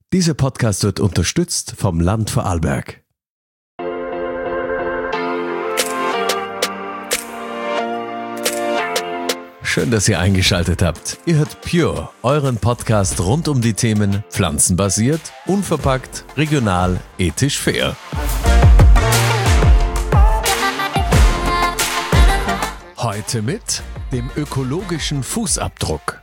Dieser Podcast wird unterstützt vom Land Vorarlberg. Schön, dass ihr eingeschaltet habt. Ihr hört Pure, euren Podcast rund um die Themen pflanzenbasiert, unverpackt, regional, ethisch fair. Heute mit dem ökologischen Fußabdruck.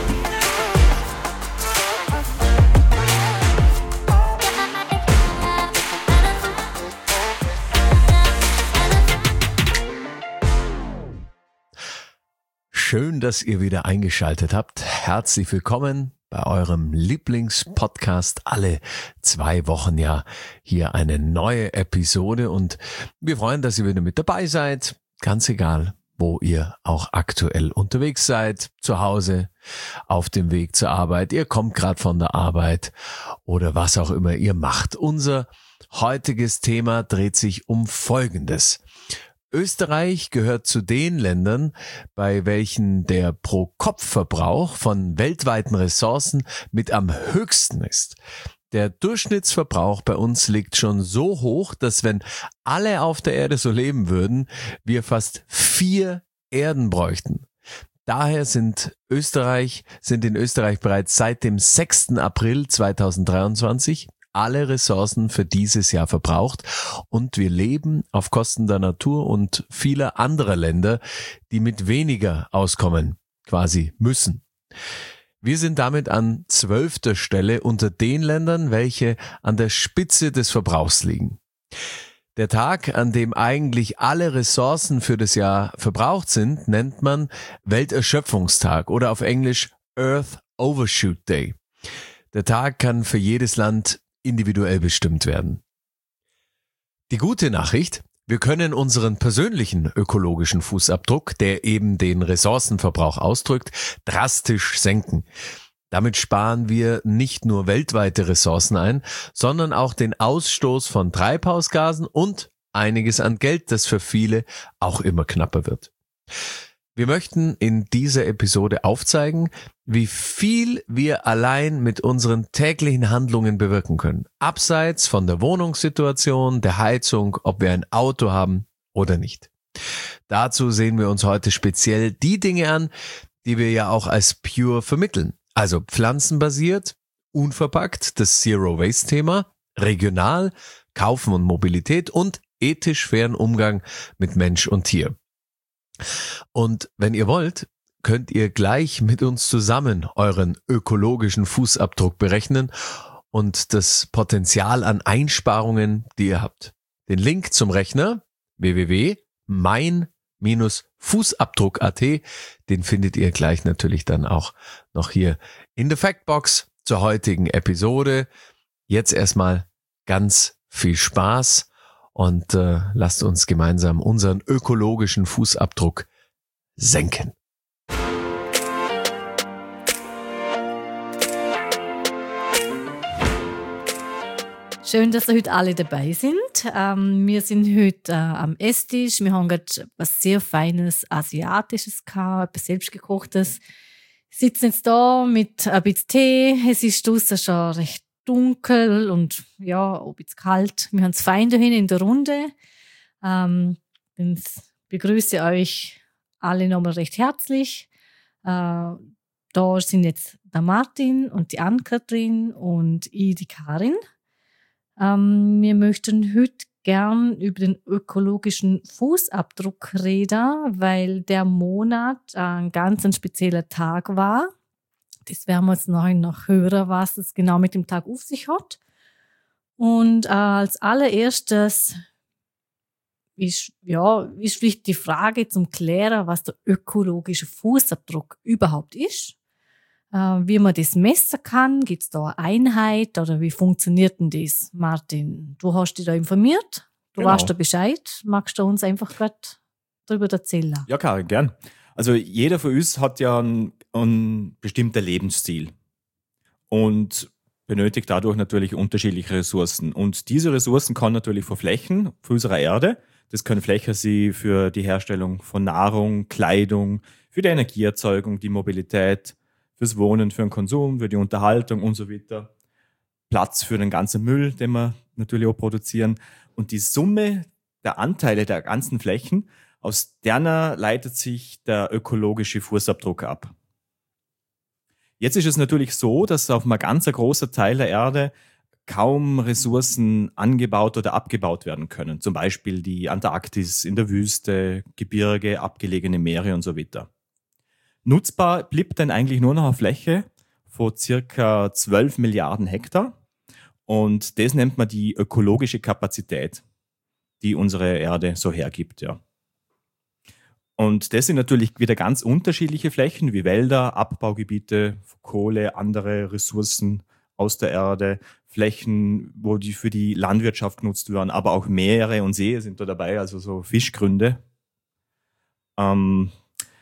Schön, dass ihr wieder eingeschaltet habt. Herzlich willkommen bei eurem Lieblingspodcast. Alle 2 Wochen ja hier eine neue Episode und wir freuen, dass ihr wieder mit dabei seid. Ganz egal, wo ihr auch aktuell unterwegs seid, zu Hause, auf dem Weg zur Arbeit, ihr kommt gerade von der Arbeit oder was auch immer ihr macht. Unser heutiges Thema dreht sich um Folgendes. Österreich gehört zu den Ländern, bei welchen der Pro-Kopf-Verbrauch von weltweiten Ressourcen mit am höchsten ist. Der Durchschnittsverbrauch bei uns liegt schon so hoch, dass wenn alle auf der Erde so leben würden, wir fast 4 Erden bräuchten. Daher sind in Österreich bereits seit dem 6. April 2023 alle Ressourcen für dieses Jahr verbraucht und wir leben auf Kosten der Natur und vieler anderer Länder, die mit weniger auskommen, quasi müssen. Wir sind damit an 12. Stelle unter den Ländern, welche an der Spitze des Verbrauchs liegen. Der Tag, an dem eigentlich alle Ressourcen für das Jahr verbraucht sind, nennt man Welterschöpfungstag oder auf Englisch Earth Overshoot Day. Der Tag kann für jedes Land individuell bestimmt werden. Die gute Nachricht: Wir können unseren persönlichen ökologischen Fußabdruck, der eben den Ressourcenverbrauch ausdrückt, drastisch senken. Damit sparen wir nicht nur weltweite Ressourcen ein, sondern auch den Ausstoß von Treibhausgasen und einiges an Geld, das für viele auch immer knapper wird. Wir möchten in dieser Episode aufzeigen, wie viel wir allein mit unseren täglichen Handlungen bewirken können. Abseits von der Wohnungssituation, der Heizung, ob wir ein Auto haben oder nicht. Dazu sehen wir uns heute speziell die Dinge an, die wir ja auch als Pure vermitteln. Also pflanzenbasiert, unverpackt, das Zero-Waste-Thema, regional, Kaufen und Mobilität und ethisch fairen Umgang mit Mensch und Tier. Und wenn ihr wollt, könnt ihr gleich mit uns zusammen euren ökologischen Fußabdruck berechnen und das Potenzial an Einsparungen, die ihr habt. Den Link zum Rechner www.mein-fußabdruck.at, den findet ihr gleich natürlich dann auch noch hier in der Factbox zur heutigen Episode. Jetzt erstmal ganz viel Spaß. Und lasst uns gemeinsam unseren ökologischen Fußabdruck senken. Schön, dass ihr heute alle dabei sind. Wir sind heute am Esstisch. Wir haben gerade was sehr Feines Asiatisches gehabt, etwas Selbstgekochtes. Sitzen jetzt da mit ein bisschen Tee. Es ist draussen schon recht dunkel und ja, ein bisschen kalt. Wir haben es fein da hinten in der Runde. Ich begrüße euch alle nochmal recht herzlich. Da sind jetzt der Martin und die Ann-Kathrin und ich, die Karin. Wir möchten heute gern über den ökologischen Fußabdruck reden, weil der Monat ein ganz spezieller Tag war. Das werden wir jetzt noch hören, was es genau mit dem Tag auf sich hat. Und als allererstes ist vielleicht die Frage zum Klären, was der ökologische Fußabdruck überhaupt ist. Wie man das messen kann, gibt es da eine Einheit oder wie funktioniert denn das? Martin, du hast dich da informiert, du weißt da Bescheid. Magst du uns einfach gerade darüber erzählen? Ja, Karin, gern. Also jeder von uns hat ja ein bestimmter Lebensstil und benötigt dadurch natürlich unterschiedliche Ressourcen. Und diese Ressourcen kann natürlich von Flächen, von unserer Erde, das können Flächen sein für die Herstellung von Nahrung, Kleidung, für die Energieerzeugung, die Mobilität, fürs Wohnen, für den Konsum, für die Unterhaltung und so weiter. Platz für den ganzen Müll, den wir natürlich auch produzieren. Und die Summe der Anteile der ganzen Flächen, aus denen leitet sich der ökologische Fußabdruck ab. Jetzt ist es natürlich so, dass auf einem ganz großen Teil der Erde kaum Ressourcen angebaut oder abgebaut werden können. Zum Beispiel die Antarktis in der Wüste, Gebirge, abgelegene Meere und so weiter. Nutzbar blieb dann eigentlich nur noch eine Fläche von circa 12 Milliarden Hektar. Und das nennt man die ökologische Kapazität, die unsere Erde so hergibt, ja. Und das sind natürlich wieder ganz unterschiedliche Flächen wie Wälder, Abbaugebiete, Kohle, andere Ressourcen aus der Erde, Flächen, wo die für die Landwirtschaft genutzt werden, aber auch Meere und Seen sind da dabei, also so Fischgründe. Und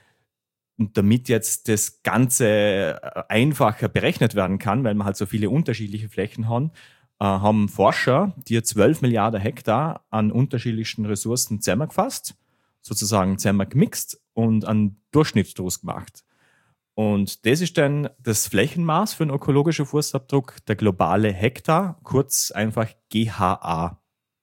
damit jetzt das Ganze einfacher berechnet werden kann, weil wir halt so viele unterschiedliche Flächen haben Forscher, die 12 Milliarden Hektar an unterschiedlichsten Ressourcen zusammengefasst, sozusagen zusammengemixt und einen Durchschnitt daraus gemacht. Und das ist dann das Flächenmaß für einen ökologischen Fußabdruck, der globale Hektar, kurz einfach GHA.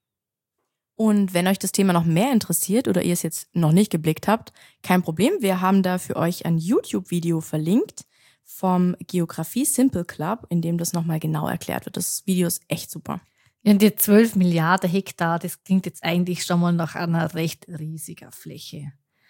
Und wenn euch das Thema noch mehr interessiert oder ihr es jetzt noch nicht geblickt habt, kein Problem, wir haben da für euch ein YouTube-Video verlinkt vom Geografie Simple Club, in dem das nochmal genau erklärt wird. Das Video ist echt super. Ja, die 12 Milliarden Hektar, das klingt jetzt eigentlich schon mal nach einer recht riesigen Fläche.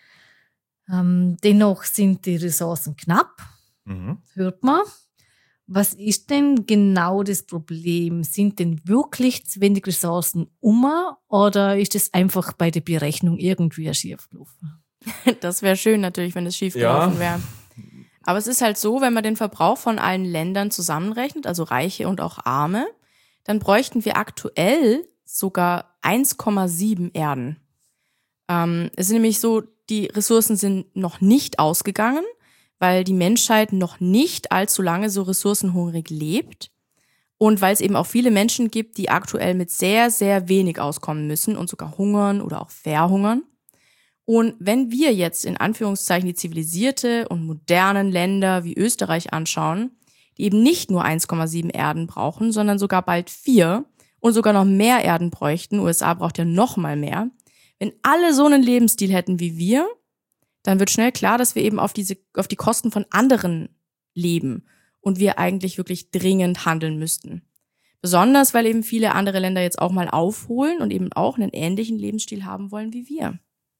Dennoch sind die Ressourcen knapp, hört man. Was ist denn genau das Problem? Sind denn wirklich zu wenig Ressourcen oder ist es einfach bei der Berechnung irgendwie schief gelaufen? Das wäre schön natürlich, wenn es schief gelaufen wäre. Aber es ist halt so, wenn man den Verbrauch von allen Ländern zusammenrechnet, also Reiche und auch Arme, dann bräuchten wir aktuell sogar 1,7 Erden. Es ist nämlich so, die Ressourcen sind noch nicht ausgegangen, weil die Menschheit noch nicht allzu lange so ressourcenhungrig lebt und weil es eben auch viele Menschen gibt, die aktuell mit sehr, sehr wenig auskommen müssen und sogar hungern oder auch verhungern. Und wenn wir jetzt in Anführungszeichen die zivilisierte und modernen Länder wie Österreich anschauen, die eben nicht nur 1,7 Erden brauchen, sondern sogar bald 4 und sogar noch mehr Erden bräuchten, USA braucht ja noch mal mehr. Wenn alle so einen Lebensstil hätten wie wir, dann wird schnell klar, dass wir eben auf die Kosten von anderen leben und wir eigentlich wirklich dringend handeln müssten. Besonders, weil eben viele andere Länder jetzt auch mal aufholen und eben auch einen ähnlichen Lebensstil haben wollen wie wir.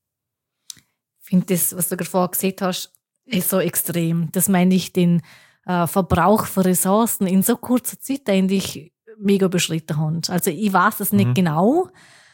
Ich finde das, was du gerade vorher gesagt hast, ist so extrem. Das meine ich, den Verbrauch von Ressourcen in so kurzer Zeit eigentlich mega beschritten haben. Also ich weiß es nicht genau,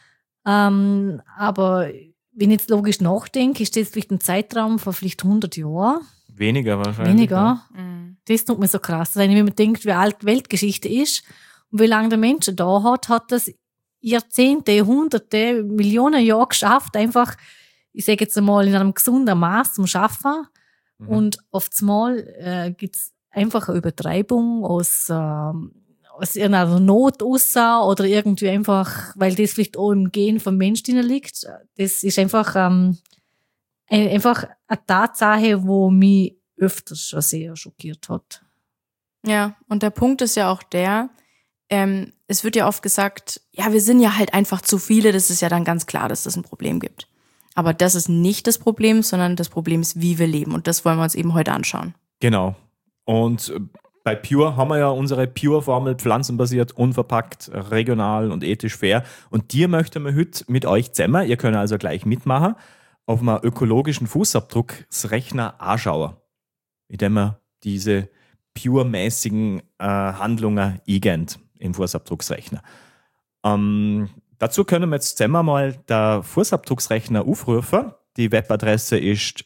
aber wenn ich jetzt logisch nachdenke, ist das vielleicht ein Zeitraum von vielleicht 100 Jahren. Weniger wahrscheinlich. Weniger. Ja. Das tut mir so krass. Wenn man denkt, wie alt die Weltgeschichte ist und wie lange der Mensch da hat das Jahrzehnte, Hunderte, Millionen Jahre geschafft, einfach, ich sage jetzt einmal, in einem gesunden Maß zum Schaffen. Und oftmals gibt es einfach eine Übertreibung aus irgendeiner Not raus oder irgendwie einfach, weil das vielleicht auch im Gen vom Mensch drin liegt. Das ist einfach eine Tatsache, wo mich öfters schon sehr schockiert hat. Ja, und der Punkt ist ja auch der, es wird ja oft gesagt, ja, wir sind ja halt einfach zu viele, das ist ja dann ganz klar, dass das ein Problem gibt. Aber das ist nicht das Problem, sondern das Problem ist, wie wir leben. Und das wollen wir uns eben heute anschauen. Genau. Und bei Pure haben wir ja unsere Pure-Formel, pflanzenbasiert, unverpackt, regional und ethisch fair. Und die möchten wir heute mit euch zusammen, ihr könnt also gleich mitmachen, auf einem ökologischen Fußabdrucksrechner anschauen, mit dem wir diese Pure-mäßigen Handlungen eingehen im Fußabdrucksrechner. Dazu können wir jetzt zusammen mal der Fußabdrucksrechner aufrufen. Die Webadresse ist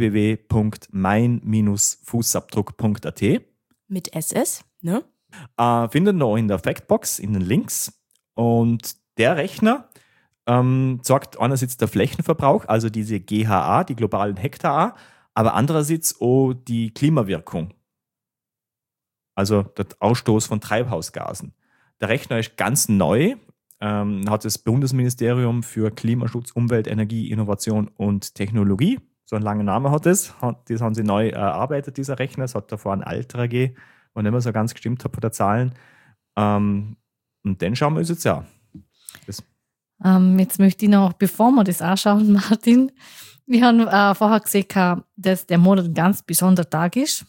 www.mein-fußabdruck.at. Mit SS, ne? Findet ihr auch in der Factbox, in den Links. Und der Rechner sagt einerseits der Flächenverbrauch, also diese GHA, die globalen Hektar, aber andererseits auch die Klimawirkung. Also der Ausstoß von Treibhausgasen. Der Rechner ist ganz neu. Hat das Bundesministerium für Klimaschutz, Umwelt, Energie, Innovation und Technologie, so einen langen Namen hat es. Das haben sie neu erarbeitet, dieser Rechner. Es hat davor ein Alter gegeben, der nicht mehr so ganz gestimmt hat von der Zahlen. Und den schauen wir uns jetzt an. Jetzt möchte ich noch, bevor wir das anschauen, Martin, wir haben vorher gesehen, dass der Monat ein ganz besonderer Tag ist.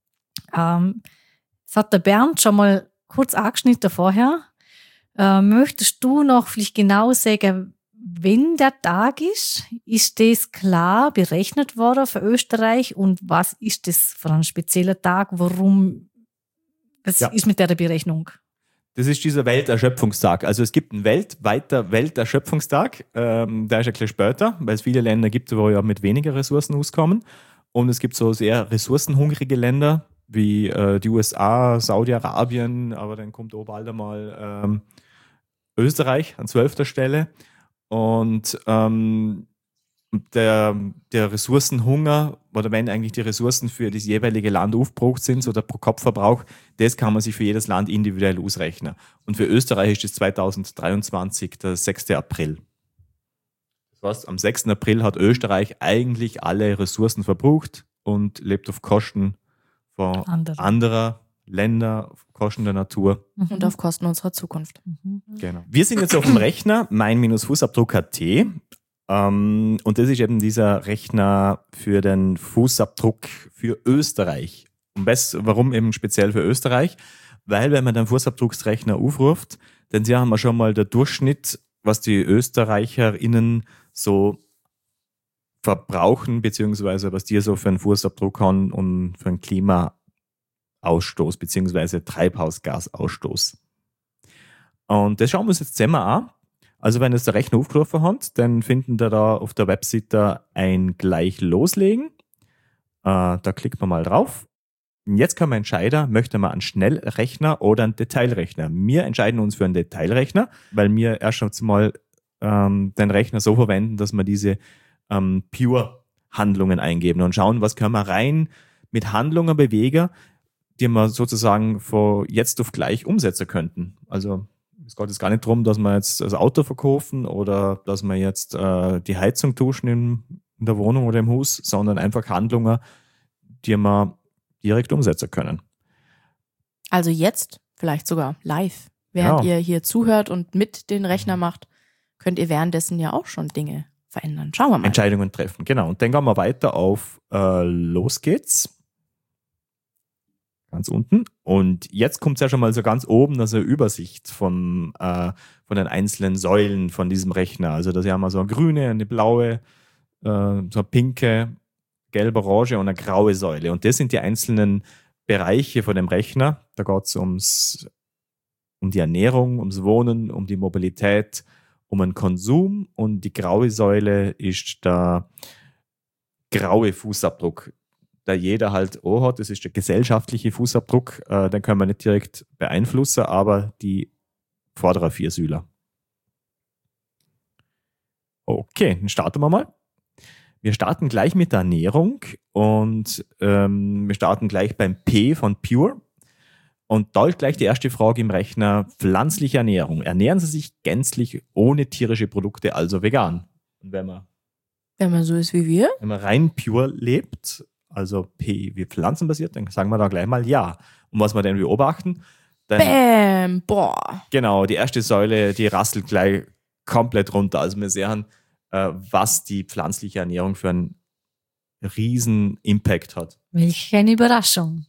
Das hat der Bernd schon mal kurz angeschnitten vorher. Möchtest du noch vielleicht genau sagen, wenn der Tag ist das klar berechnet worden für Österreich und was ist das für ein spezieller Tag? Was ist mit der Berechnung? Das ist dieser Welterschöpfungstag. Also es gibt einen weltweiter Welterschöpfungstag. Der ist ein bisschen später, weil es viele Länder gibt, wo ja mit weniger Ressourcen auskommen. Und es gibt so sehr ressourcenhungrige Länder wie die USA, Saudi-Arabien, aber dann kommt auch bald einmal Österreich an 12. Stelle. Und der Ressourcenhunger oder wenn eigentlich die Ressourcen für das jeweilige Land aufgebraucht sind, so der Pro-Kopf-Verbrauch, das kann man sich für jedes Land individuell ausrechnen. Und für Österreich ist das 2023 der 6. April. Das heißt, am 6. April hat Österreich eigentlich alle Ressourcen verbraucht und lebt auf Kosten von anderer Länder, auf Kosten der Natur. Und auf Kosten unserer Zukunft. Genau. Wir sind jetzt auf dem Rechner mein-fußabdruck.at. Und das ist eben dieser Rechner für den Fußabdruck für Österreich. Und warum eben speziell für Österreich? Weil wenn man den Fußabdrucksrechner aufruft, dann sehen wir schon mal der Durchschnitt, was die ÖsterreicherInnen so verbrauchen, beziehungsweise was die so für einen Fußabdruck haben und für einen Klimaausstoß, beziehungsweise Treibhausgasausstoß. Und das schauen wir uns jetzt zusammen an. Also wenn es der Rechner aufgerufen hat, dann finden wir da auf der Webseite ein gleich loslegen. Da klickt man mal drauf. Und jetzt kann man entscheiden, möchte man einen Schnellrechner oder einen Detailrechner. Wir entscheiden uns für einen Detailrechner, weil wir erst einmal den Rechner so verwenden, dass wir diese Pure-Handlungen eingeben und schauen, was können wir rein mit Handlungen bewegen, die wir sozusagen von jetzt auf gleich umsetzen könnten. Also es geht jetzt gar nicht darum, dass wir jetzt das Auto verkaufen oder dass wir jetzt die Heizung tauschen in der Wohnung oder im Haus, sondern einfach Handlungen, die wir direkt umsetzen können. Also jetzt, vielleicht sogar live, während ihr hier zuhört und mit den Rechner macht, könnt ihr währenddessen ja auch schon Dinge verändern. Schauen wir mal. Entscheidungen treffen, genau. Und dann gehen wir weiter auf Los geht's. Ganz unten. Und jetzt kommt es ja schon mal so ganz oben, also eine Übersicht von den einzelnen Säulen von diesem Rechner. Also da haben wir so eine grüne, eine blaue, so eine pinke, gelbe, orange und eine graue Säule. Und das sind die einzelnen Bereiche von dem Rechner. Da geht es um die Ernährung, ums Wohnen, um die Mobilität, um den Konsum. Und die graue Säule ist der graue Fußabdruck, der jeder halt auch hat. Das ist der gesellschaftliche Fußabdruck. Den können wir nicht direkt beeinflussen, aber die vorderen 4 Säulen. Okay, dann starten wir mal. Wir starten gleich mit der Ernährung und wir starten gleich beim P von Pure. Und da ist gleich die erste Frage im Rechner: pflanzliche Ernährung. Ernähren Sie sich gänzlich ohne tierische Produkte, also vegan? Und wenn man so ist wie wir? Wenn man rein pure lebt, also P wie pflanzenbasiert, dann sagen wir da gleich mal ja. Und was wir denn beobachten? Bäm, boah. Genau, die erste Säule, die rasselt gleich komplett runter. Also wir sehen, was die pflanzliche Ernährung für einen riesen Impact hat. Welch eine Überraschung.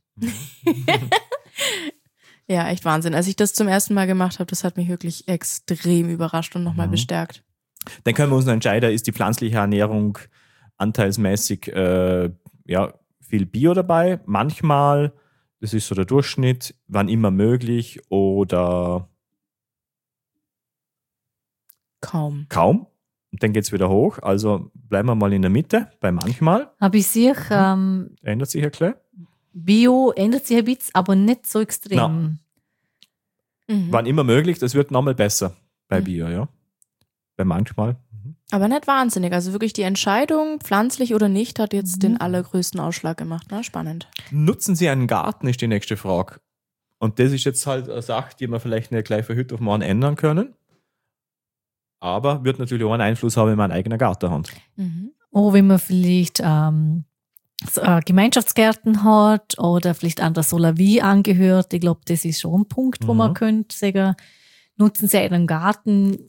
Ja, echt Wahnsinn. Als ich das zum ersten Mal gemacht habe, das hat mich wirklich extrem überrascht und nochmal bestärkt. Dann können wir uns noch entscheiden, ist die pflanzliche Ernährung anteilsmäßig viel Bio dabei? Manchmal, das ist so der Durchschnitt, wann immer möglich oder kaum. Und dann geht es wieder hoch. Also bleiben wir mal in der Mitte, bei manchmal. Aber ich sehe, Ändert sich ein bisschen. Bio ändert sich ein bisschen, aber nicht so extrem. Wann immer möglich, das wird nochmal besser bei Bio, ja. Bei manchmal. Aber nicht wahnsinnig. Also wirklich die Entscheidung, pflanzlich oder nicht, hat jetzt den allergrößten Ausschlag gemacht. Na, spannend. Nutzen Sie einen Garten, ist die nächste Frage. Und das ist jetzt halt eine Sache, die wir vielleicht nicht gleich von heute auf morgen ändern können. Aber wird natürlich auch einen Einfluss haben, wenn man einen eigenen Garten hat. Oh, wenn man vielleicht Gemeinschaftsgärten hat oder vielleicht an der Solavie angehört. Ich glaube, das ist schon ein Punkt, wo man könnte sagen, nutzen Sie einen Garten?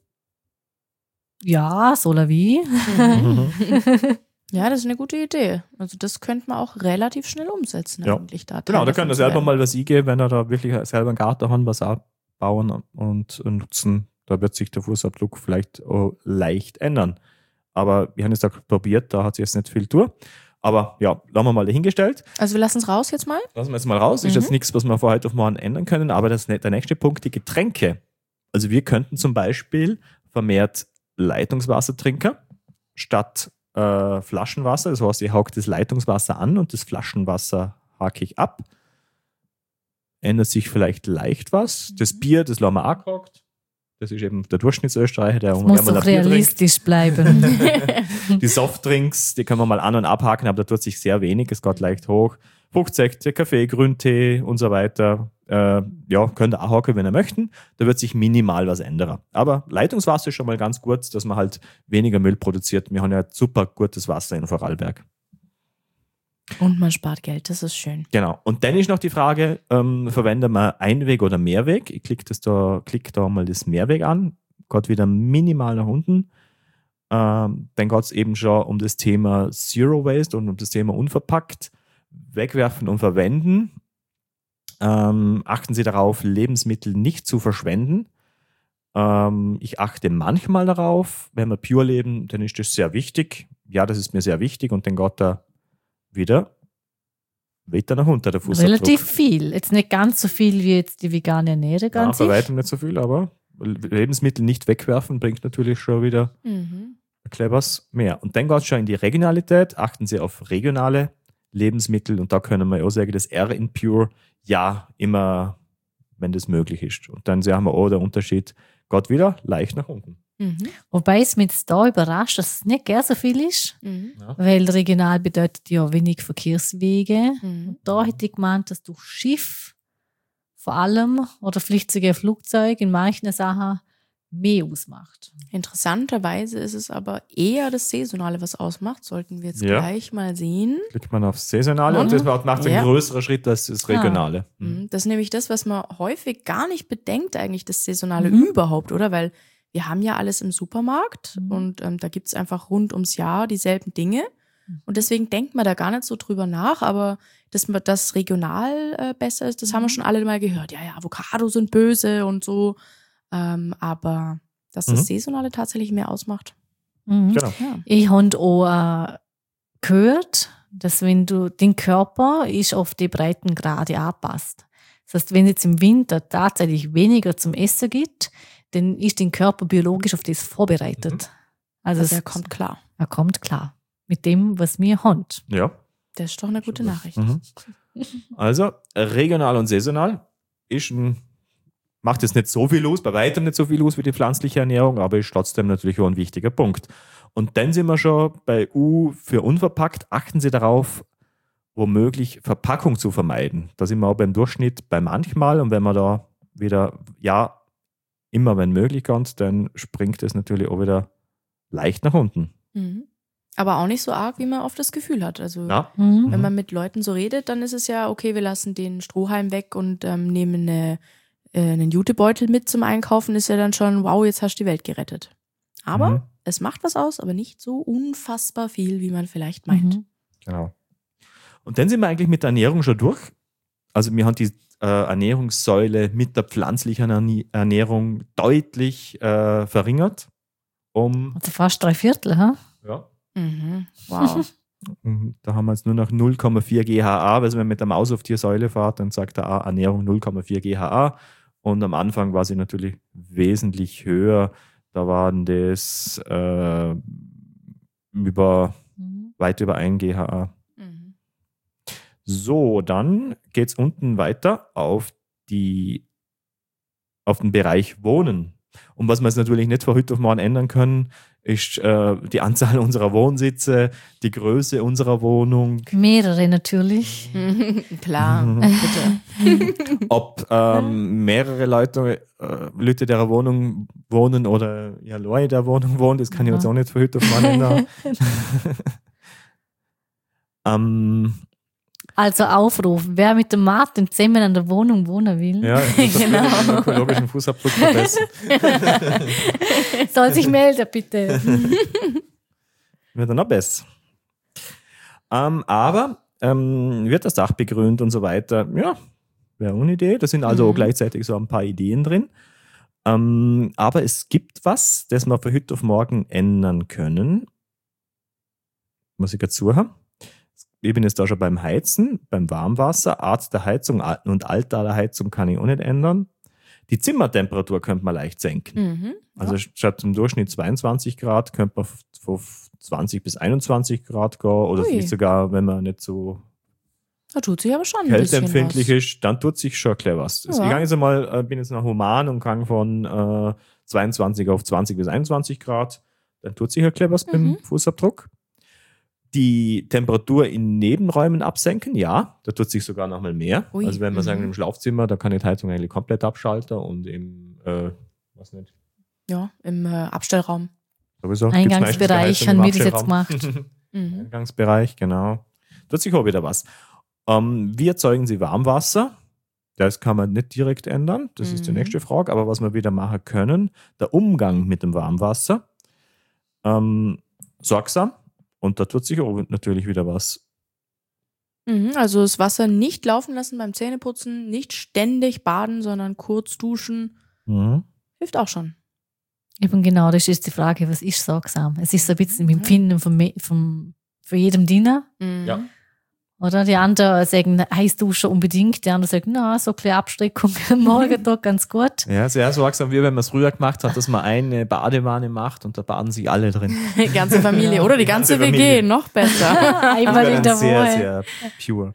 Ja, Solavie. Ja, das ist eine gute Idee. Also das könnte man auch relativ schnell umsetzen eigentlich. Genau, da kann er selber mal was eingeben, wenn er da wirklich selber einen Garten hat, was bauen und nutzen. Da wird sich der Fußabdruck vielleicht auch leicht ändern. Aber wir haben es da probiert, da hat sich jetzt nicht viel tun. Aber ja, lassen wir mal dahingestellt. Also wir lassen es raus jetzt mal? Lassen wir jetzt mal raus. Ist jetzt nichts, was wir von heute auf morgen ändern können. Aber der nächste Punkt, die Getränke. Also wir könnten zum Beispiel vermehrt Leitungswasser trinken, statt Flaschenwasser. Das heißt, ich hake das Leitungswasser an und das Flaschenwasser hake ich ab. Ändert sich vielleicht leicht was. Das Bier, das lassen wir auch gehakt. Das ist eben der Durchschnittsösterreicher, der muss doch realistisch bleiben. Die Softdrinks, die können wir mal an- und abhaken, aber da tut sich sehr wenig. Es geht leicht hoch. Fruchtsäfte, Kaffee, Grüntee und so weiter. Könnt ihr auch haken, wenn ihr möchten. Da wird sich minimal was ändern. Aber Leitungswasser ist schon mal ganz gut, dass man halt weniger Müll produziert. Wir haben ja super gutes Wasser in Vorarlberg. Und man spart Geld, das ist schön. Genau. Und dann ist noch die Frage, verwenden wir Einweg oder Mehrweg? Ich klicke da mal das Mehrweg an. Geht wieder minimal nach unten. Dann geht es eben schon um das Thema Zero Waste und um das Thema unverpackt. Wegwerfen und verwenden. Achten Sie darauf, Lebensmittel nicht zu verschwenden. Ich achte manchmal darauf, wenn wir pure leben, dann ist das sehr wichtig. Ja, das ist mir sehr wichtig und dann geht da wieder weiter nach unten, der Fußabdruck. Relativ viel. Jetzt nicht ganz so viel wie jetzt die vegane Ernährung an sich. Bei weitem nicht so viel, aber Lebensmittel nicht wegwerfen bringt natürlich schon wieder clevers mehr. Und dann geht es schon in die Regionalität. Achten Sie auf regionale Lebensmittel und da können wir auch sagen, das R in Pure, ja, immer, wenn das möglich ist. Und dann sehen wir auch, der Unterschied geht wieder leicht nach unten. Wobei es mich jetzt da überrascht, dass es nicht gar so viel ist, weil regional bedeutet ja wenig Verkehrswege. Und da hätte ich gemeint, dass durch Schiff vor allem oder vielleicht sogar Flugzeug in manchen Sachen mehr ausmacht. Interessanterweise ist es aber eher das Saisonale, was ausmacht. Sollten wir jetzt gleich mal sehen. Klickt man auf Saisonale und das macht einen größeren Schritt als das Regionale. Das ist nämlich das, was man häufig gar nicht bedenkt, eigentlich das Saisonale überhaupt, oder? Weil wir haben ja alles im Supermarkt und da gibt es einfach rund ums Jahr dieselben Dinge. Und deswegen denkt man da gar nicht so drüber nach, aber dass das regional besser ist, das haben wir schon alle mal gehört. Ja, Avocados sind böse und so. Aber dass das Saisonale tatsächlich mehr ausmacht. Genau. Ja. Ich habe auch gehört, dass wenn du den Körper ist auf die Breitengrade anpasst. Das heißt, wenn es jetzt im Winter tatsächlich weniger zum Essen gibt, dann ist dein Körper biologisch auf das vorbereitet. Also er kommt klar. Er kommt klar. Mit dem, was wir haben. Ja. Das ist doch eine gute Nachricht. Also, regional und saisonal macht jetzt nicht so viel aus, bei weitem nicht so viel aus wie die pflanzliche Ernährung, aber ist trotzdem natürlich auch ein wichtiger Punkt. Und dann sind wir schon bei U für unverpackt. Achten Sie darauf, womöglich Verpackung zu vermeiden. Da sind wir auch beim Durchschnitt bei manchmal und wenn man da wieder, immer wenn möglich kommt, dann springt es natürlich auch wieder leicht nach unten. Aber auch nicht so arg, wie man oft das Gefühl hat. Also wenn man mit Leuten so redet, dann ist es ja, okay, wir lassen den Strohhalm weg und nehmen einen Jutebeutel mit zum Einkaufen, ist ja dann schon, wow, jetzt hast du die Welt gerettet. Aber es macht was aus, aber nicht so unfassbar viel, wie man vielleicht meint. Genau. Und dann sind wir eigentlich mit der Ernährung schon durch. Also wir haben die Ernährungssäule mit der pflanzlichen Ernährung deutlich verringert. Also fast 3/4, ha? Ja. Wow. Da haben wir jetzt nur noch 0,4 GHA. Also wenn man mit der Maus auf die Säule fährt, dann sagt der Ernährung 0,4 GHA. Und am Anfang war sie natürlich wesentlich höher. Da waren das weit über 1 GHA. So, dann geht es unten weiter auf den Bereich Wohnen. Und was wir jetzt natürlich nicht von heute auf morgen ändern können, ist die Anzahl unserer Wohnsitze, die Größe unserer Wohnung. Mehrere natürlich. Klar, bitte. Ob mehrere Leute der Wohnung wohnen oder Leute der Wohnung wohnen, das kann ich jetzt auch nicht von heute auf morgen ändern. Also Aufruf, wer mit dem Martin zusammen an der Wohnung wohnen will, Ja, genau. Den ökologischen Fußabdruck verbessern. soll sich melden, bitte. Wird dann noch besser. Aber wird das Dach begrünt und so weiter, ja, wäre eine Idee. Da sind also auch gleichzeitig so ein paar Ideen drin. Aber es gibt was, das wir von heute auf morgen ändern können. Muss ich dazu haben. Ich bin jetzt da schon beim Heizen, beim Warmwasser, Art der Heizung und Alter der Heizung kann ich auch nicht ändern. Die Zimmertemperatur könnte man leicht senken. Also statt im Durchschnitt 22 Grad könnte man von 20 bis 21 Grad gehen oder vielleicht sogar, wenn man nicht so Da tut sich aber schon ein bisschen kälteempfindlich was. ist, dann tut sich schon klar was. Ja. Ich gehe jetzt mal, bin jetzt noch human und kann von 22 auf 20 bis 21 Grad, dann tut sich ja klar was beim Fußabdruck. Die Temperatur in Nebenräumen absenken, ja, da tut sich sogar noch mal mehr. Ui. Also wenn wir sagen, im Schlafzimmer, da kann ich die Heizung eigentlich komplett abschalten und im, was nicht, Ja, im Abstellraum. sowieso. Eingangsbereich haben wir das jetzt gemacht. Eingangsbereich, genau. Tut sich auch wieder was. Wie erzeugen Sie Warmwasser? Das kann man nicht direkt ändern. Das ist die nächste Frage. Aber was wir wieder machen können, der Umgang mit dem Warmwasser. Sorgsam. Und da tut sich auch natürlich wieder was. Also das Wasser nicht laufen lassen beim Zähneputzen, nicht ständig baden, sondern kurz duschen. Hilft auch schon. Eben genau, das ist die Frage, was ist sorgsam? Es ist so ein bisschen im Empfinden von jedem Diener. Ja. Oder die anderen sagen, heiß duschen unbedingt. Die anderen sagen, na, so eine kleine Abstreckung am Morgentag ganz gut. Ja, sehr sorgsam, wie wenn man es früher gemacht hat, dass man eine Badewanne macht und da baden sich alle drin. Die ganze Familie oder die ganze ganze WG, Familie. noch besser. Einmal in der sehr, Woche. sehr pure.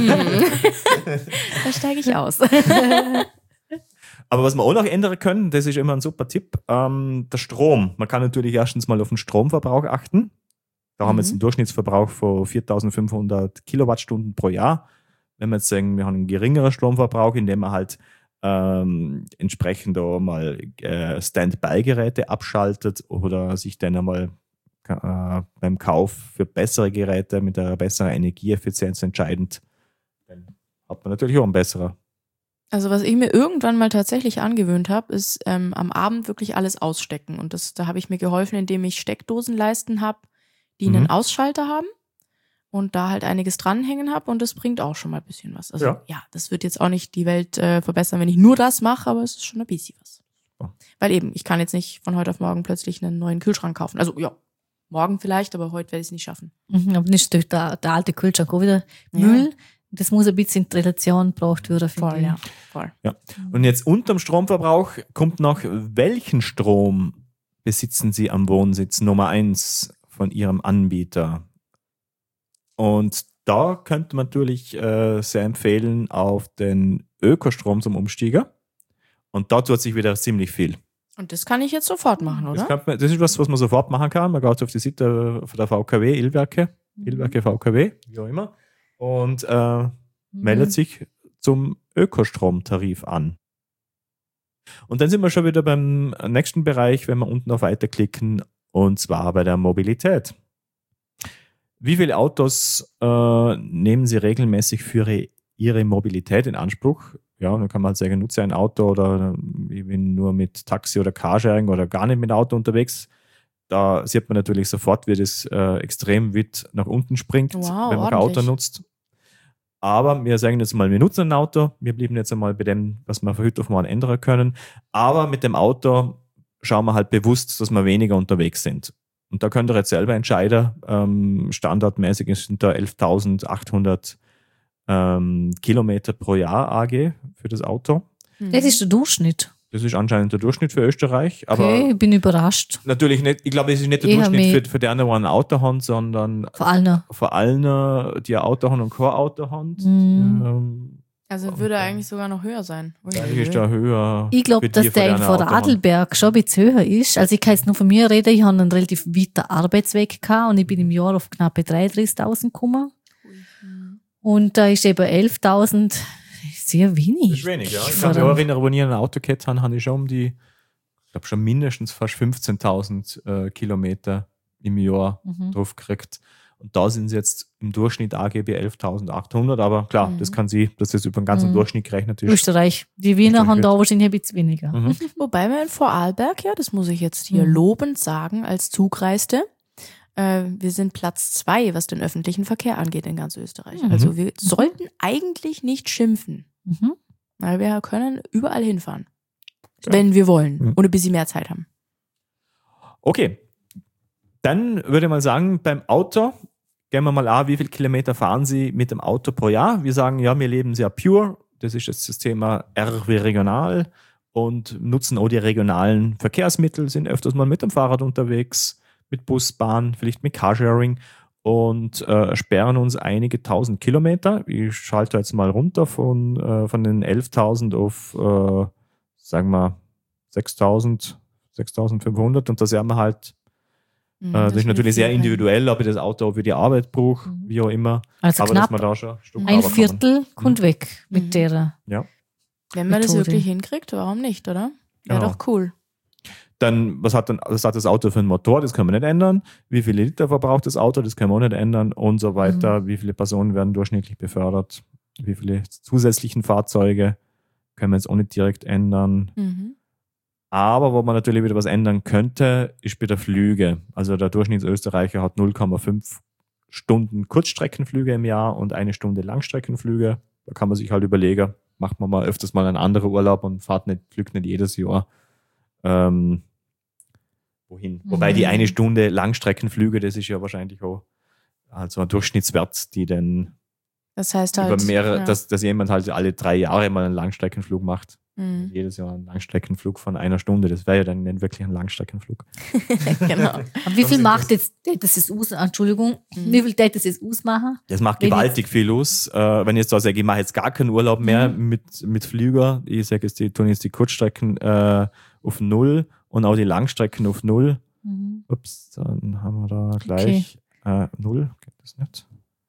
Da steige ich aus. Aber was wir auch noch ändern können, das ist immer ein super Tipp, der Strom. Man kann natürlich erstens mal auf den Stromverbrauch achten. Da haben wir jetzt einen Durchschnittsverbrauch von 4.500 Kilowattstunden pro Jahr. Wenn wir jetzt sagen, wir haben einen geringeren Stromverbrauch, indem wir halt entsprechend da mal Standby-Geräte abschaltet oder sich dann einmal beim Kauf für bessere Geräte mit einer besseren Energieeffizienz entscheidend, dann hat man natürlich auch einen besseren. Also was ich mir irgendwann mal tatsächlich angewöhnt habe, ist am Abend wirklich alles ausstecken. Und da habe ich mir geholfen, indem ich Steckdosenleisten habe, die einen Ausschalter haben und da halt einiges dranhängen habe und das bringt auch schon mal ein bisschen was. Also ja, das wird jetzt auch nicht die Welt verbessern, wenn ich nur das mache, aber es ist schon ein bisschen was. Ja. Weil eben, ich kann jetzt nicht von heute auf morgen plötzlich einen neuen Kühlschrank kaufen. Also ja, morgen vielleicht, aber heute werde ich es nicht schaffen. Aber nicht durch der alte Kühlschrank auch wieder Müll. Das muss ein bisschen in die Relation gebracht werden. Voll, ja. Voll. Ja. Und jetzt unterm Stromverbrauch kommt noch, welchen Strom besitzen Sie am Wohnsitz Nummer 1 von Ihrem Anbieter? Und da könnte man natürlich sehr empfehlen auf den Ökostrom zum Umsteiger. Und da tut sich wieder ziemlich viel. Und das kann ich jetzt sofort machen, oder? Das ist was man sofort machen kann. Man geht auf die Seite von der VKW, Illwerke VKW, wie auch immer, und meldet sich zum Ökostromtarif an. Und dann sind wir schon wieder beim nächsten Bereich, wenn wir unten auf Weiterklicken, und zwar bei der Mobilität. Wie viele Autos nehmen Sie regelmäßig für Ihre Mobilität in Anspruch? Ja, dann kann man halt sagen, nutze ein Auto oder ich bin nur mit Taxi oder Carsharing oder gar nicht mit Auto unterwegs. Da sieht man natürlich sofort, wie das extrem weit nach unten springt, Wow, wenn man kein Auto ordentlich. nutzt. Aber wir sagen jetzt mal, wir nutzen ein Auto. Wir blieben jetzt einmal bei dem, was wir von heute auf morgen ändern können. Aber mit dem Auto schauen wir halt bewusst, dass wir weniger unterwegs sind. Und da könnt ihr jetzt selber entscheiden. Standardmäßig sind da 11.800 Kilometer pro Jahr AG für das Auto. Das ist der Durchschnitt. Das ist anscheinend der Durchschnitt für Österreich. Aber Okay, ich bin überrascht. natürlich nicht, ich glaube, es ist nicht der Eher Durchschnitt mehr. für die anderen, die ein Auto haben, sondern Vor allem. vor allen, die ein Auto haben und kein Auto haben. Also würde eigentlich sogar noch höher sein. Eigentlich ist der höher. Ich glaube, für dass die, der in die ein Vorder Auto haben. Adelberg schon ein bisschen höher ist. Also ich kann jetzt nur von mir reden, ich habe einen relativ weiten Arbeitsweg gehabt und ich bin im Jahr auf knappe 33.000 gekommen. Und da ist eben 11.000 sehr wenig. Das ist wenig, ja. Ich kann mich auch erinnern, als ich ein Auto gehabt habe ich schon ich glaube schon mindestens fast 15.000 Kilometer im Jahr drauf gekriegt. Und da sind sie jetzt im Durchschnitt AGB 11.800. Aber klar, das kann sie, dass das über den ganzen Durchschnitt gerechnet ist. Österreich. Die Wiener haben da wahrscheinlich ein bisschen weniger. Wobei wir in Vorarlberg, ja, das muss ich jetzt hier lobend sagen, als Zugreiste, wir sind Platz 2, was den öffentlichen Verkehr angeht in ganz Österreich. Also wir sollten eigentlich nicht schimpfen, weil wir können überall hinfahren, wenn wir wollen und ein bisschen mehr Zeit haben. Okay, dann würde ich mal sagen, beim Auto gehen wir mal an, wie viele Kilometer fahren Sie mit dem Auto pro Jahr? Wir sagen, ja, wir leben sehr pure. Das ist jetzt das Thema R wie regional und nutzen auch die regionalen Verkehrsmittel, sind öfters mal mit dem Fahrrad unterwegs, mit Bus, Bahn, vielleicht mit Carsharing und sperren uns einige tausend Kilometer. Ich schalte jetzt mal runter von den 11.000 auf, sagen wir, 6.500 und da sehen wir halt, das ist natürlich sehr individuell, ob ich das Auto für die Arbeit brauche, wie auch immer. Also aber knapp dass man da schon ein Viertel kommt weg mit der. Ja. Wenn man das Methode. wirklich hinkriegt, warum nicht, oder? Wäre Genau. doch cool. Dann, was hat das Auto für einen Motor? Das können wir nicht ändern. Wie viele Liter verbraucht das Auto? Das können wir auch nicht ändern und so weiter. Wie viele Personen werden durchschnittlich befördert? Wie viele zusätzlichen Fahrzeuge können wir jetzt auch nicht direkt ändern. Aber wo man natürlich wieder was ändern könnte, ist bei der Flüge. Also der Durchschnittsösterreicher hat 0,5 Stunden Kurzstreckenflüge im Jahr und 1 Stunde Langstreckenflüge. Da kann man sich halt überlegen, macht man mal öfters mal einen anderen Urlaub und fliegt nicht jedes Jahr wohin. Wobei die 1 Stunde Langstreckenflüge, das ist ja wahrscheinlich auch also ein Durchschnittswert, die dann Das heißt halt, über mehrere, dass jemand halt alle 3 Jahre mal einen Langstreckenflug macht. Jedes Jahr einen Langstreckenflug von 1 Stunde. Das wäre ja dann nicht wirklich ein Langstreckenflug. genau. Aber wie viel macht jetzt das aus? Entschuldigung, wie viel das jetzt ausmachen? Das macht gewaltig viel aus. Wenn ich jetzt da sage, ich mache jetzt gar keinen Urlaub mehr mit Flüger, ich sage jetzt, die tun jetzt die Kurzstrecken auf 0 und auch die Langstrecken auf 0. Ups, dann haben wir da gleich 0. Geht das nicht?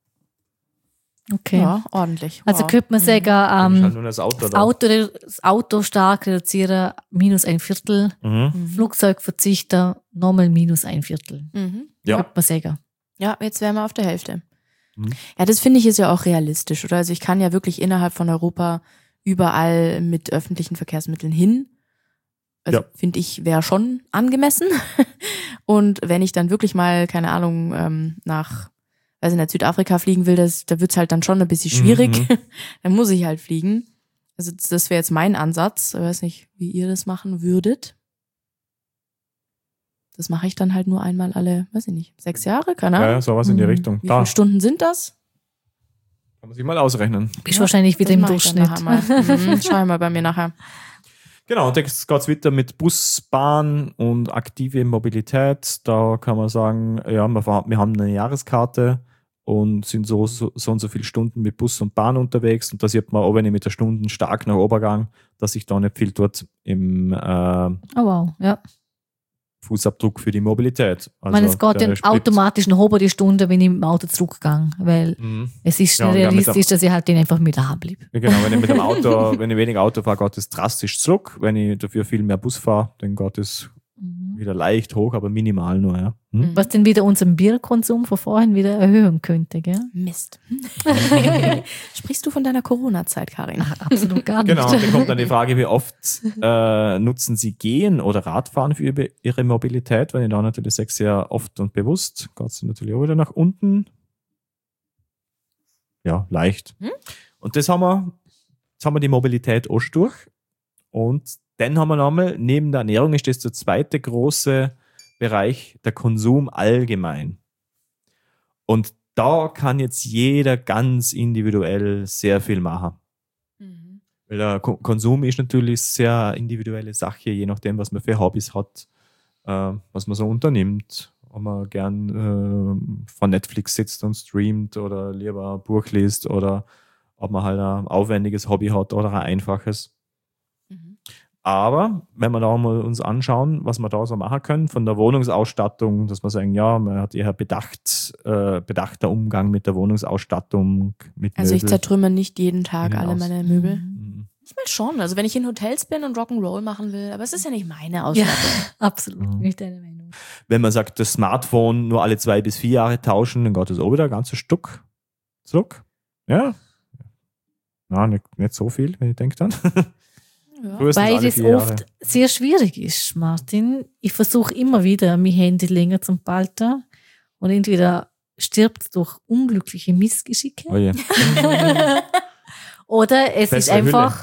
Okay. Ja, ordentlich. Also Wow. könnte man sagen, Dann ist halt nur das Auto da. das Auto stark reduzieren, minus ein Viertel. Flugzeugverzichter, nochmal minus ein Viertel. Ja. Könnte man sagen. Ja, jetzt wären wir auf der Hälfte. Ja, das finde ich ist ja auch realistisch, oder? Also ich kann ja wirklich innerhalb von Europa überall mit öffentlichen Verkehrsmitteln hin. Also finde ich, wäre schon angemessen. Und wenn ich dann wirklich mal, keine Ahnung, nach Südafrika fliegen will, da wird's halt dann schon ein bisschen schwierig. Dann muss ich halt fliegen. Also das wäre jetzt mein Ansatz. Ich weiß nicht, wie ihr das machen würdet. Das mache ich dann halt nur einmal alle, 6 Jahre, keine Ahnung. Ja, sowas in die Richtung. Wie viele Stunden sind das? Kann man sich mal ausrechnen. Bist wahrscheinlich wieder im Das mache ich Durchschnitt. dann nachher mal. Schau mal bei mir nachher. Genau, und jetzt geht es weiter mit Bus, Bahn und aktive Mobilität. Da kann man sagen, ja, wir haben eine Jahreskarte und sind so und so viele Stunden mit Bus und Bahn unterwegs. Und da sieht man auch, wenn ich mit der Stunden stark nach oben gehe, dass sich da nicht viel tut im Oh wow, ja. Fußabdruck für die Mobilität. Ich meine, es geht dann automatisch nach oben die Stunde, wenn ich mit dem Auto zurückgehe, weil es ist Ja, realistisch, dass ich halt den einfach mit daheim bleibe. Ja, genau, wenn ich mit dem Auto, wenn ich wenig Auto fahre, geht es drastisch zurück. Wenn ich dafür viel mehr Bus fahre, dann geht es wieder leicht hoch, aber minimal nur, ja. Was dann wieder unseren Bierkonsum von vorhin wieder erhöhen könnte, gell? Mist. Sprichst du von deiner Corona-Zeit, Karin? Ach, absolut gar nicht. Genau, dann kommt dann die Frage, wie oft nutzen Sie Gehen oder Radfahren für Ihre Mobilität? Wenn ich da natürlich sage, sehr oft und bewusst, geht es natürlich auch wieder nach unten. Ja, leicht. Und jetzt haben wir die Mobilität auch schon durch. Und dann haben wir nochmal, neben der Ernährung ist das der zweite große Bereich, der Konsum allgemein. Und da kann jetzt jeder ganz individuell sehr viel machen. Weil der Konsum ist natürlich sehr individuelle Sache, je nachdem, was man für Hobbys hat, was man so unternimmt. Ob man gern vor Netflix sitzt und streamt oder lieber ein Buch liest oder ob man halt ein aufwendiges Hobby hat oder ein einfaches. Aber wenn wir da mal uns anschauen, was wir da so machen können, von der Wohnungsausstattung, dass wir sagen, ja, man hat eher bedachter Umgang mit der Wohnungsausstattung, mit Also ich Möbel. zertrümmer nicht jeden Tag alle Aus. meine Möbel. Manchmal schon, also wenn ich in Hotels bin und Rock'n'Roll machen will, aber es ist ja nicht meine Ja, Ausstattung. absolut. Nicht deine Meinung. Wenn man sagt, das Smartphone nur alle 2 bis 4 Jahre tauschen, dann geht das auch wieder ein ganzes Stück zurück. Ja. Na, nicht so viel, wenn ich denke dann. Ja. Weil das oft sehr schwierig ist, Martin. Ich versuche immer wieder, mein Handy länger zu behalten und entweder stirbt es durch unglückliche Missgeschicke Oh je. oder es ist einfach,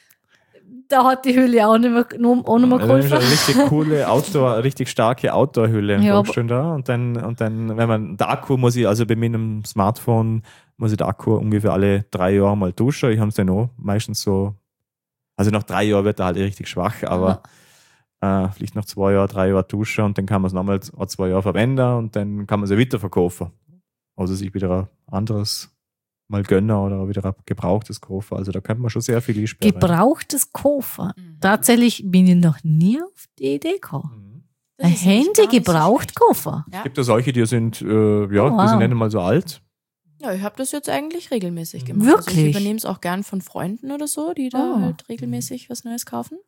da hat die Hülle auch nicht mehr geholfen. Eine richtig coole richtig starke Outdoor-Hülle. Ja, Schön da. Und dann, wenn man, der Akku muss ich, also bei meinem Smartphone, muss ich den Akku ungefähr alle 3 Jahre mal duschen. Ich habe es dann auch meistens so, also nach 3 Jahren wird er halt richtig schwach, aber vielleicht nach 2 Jahren, 3 Jahre duschen und dann kann man es nochmal 2 Jahre verwenden und dann kann man es ja wieder verkaufen. Also sich wieder ein anderes mal gönnen oder wieder ein gebrauchtes kaufen. Also da könnte man schon sehr viel einsperren. Gebrauchtes kaufen. Tatsächlich bin ich noch nie auf die Idee gekommen. Das Ein ist nämlich Handy gar nicht so gebraucht schlecht. kaufen. Ja. Es gibt ja solche, die sind, die wow. sind nicht mal so alt. Ja, ich habe das jetzt eigentlich regelmäßig gemacht. Wirklich? Also ich übernehme es auch gern von Freunden oder so, die da halt regelmäßig was Neues kaufen.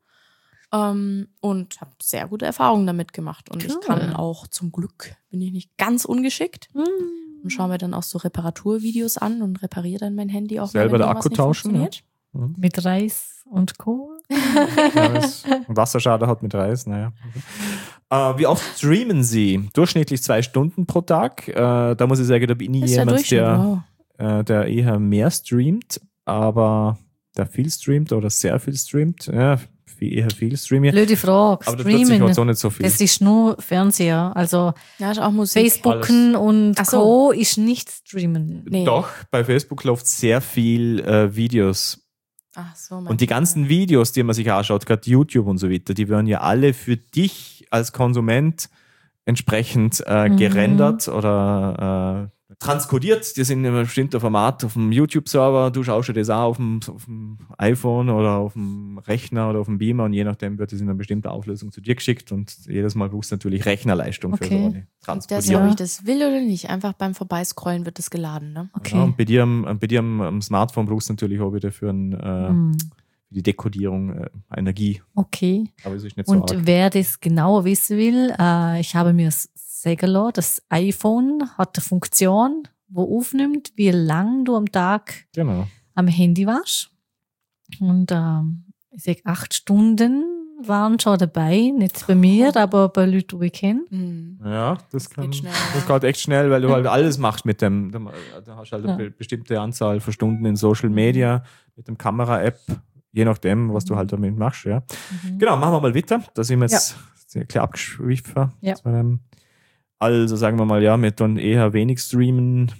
Und habe sehr gute Erfahrungen damit gemacht. Und Cool. ich kann auch zum Glück, bin ich nicht ganz ungeschickt. Hm. Und schaue mir dann auch so Reparaturvideos an und repariere dann mein Handy auch. Selber wenn den irgendwas Akku nicht tauschen, funktioniert. Mit Reis und Kohl. Ja, Wasserschaden hat mit Reis, naja. Wie oft streamen Sie? Durchschnittlich 2 Stunden pro Tag. Da muss ich sagen, da bin ich Das ist der jemand, Durchschnitt, wow. der eher mehr streamt, aber der viel streamt oder sehr viel streamt. Ja, eher viel streamt. Blöde Frage. Aber da tut sich Streamen, halt so nicht so viel. das ist nur Fernseher. Also Ja, ist auch Musik. Facebooken und Ach so. Co. ist nicht streamen. Nee. Doch, bei Facebook läuft sehr viel Videos. Ach so, Und die ganzen Videos, die man sich anschaut, gerade YouTube und so weiter, die werden ja alle für dich als Konsument entsprechend gerendert oder transkodiert. Die sind in einem bestimmten Format auf dem YouTube-Server. Du schaust dir das auch auf dem iPhone oder auf dem Rechner oder auf dem Beamer und je nachdem wird es in einer bestimmten Auflösung zu dir geschickt und jedes Mal brauchst du natürlich Rechnerleistung für so eine Das, ob Transkodierung. ich das will oder nicht, einfach beim Vorbeiscrollen wird das geladen, ne? Okay. Ja, und bei dir am Smartphone brauchst du natürlich auch wieder für die Dekodierung Energie. Okay. Aber es ist nicht so Und arg. wer das genauer wissen will, ich habe mir sagen lassen, das iPhone hat eine Funktion, wo aufnimmt, wie lang du am Tag Genau. am Handy warst. Und ich sage, 8 Stunden waren schon dabei, nicht bei mir, aber bei Leuten, die ich kenne. Mhm. Ja, das geht schnell, das ja. geht echt schnell, weil du halt alles machst mit dem. Da hast du halt eine bestimmte Anzahl von Stunden in Social Media, mit dem Kamera-App, je nachdem, was du halt damit machst. Ja. Genau, machen wir mal weiter. Da sind wir jetzt sehr klar abgeschwiffen. Ja. Also sagen wir mal, ja, wir tun eher wenig streamen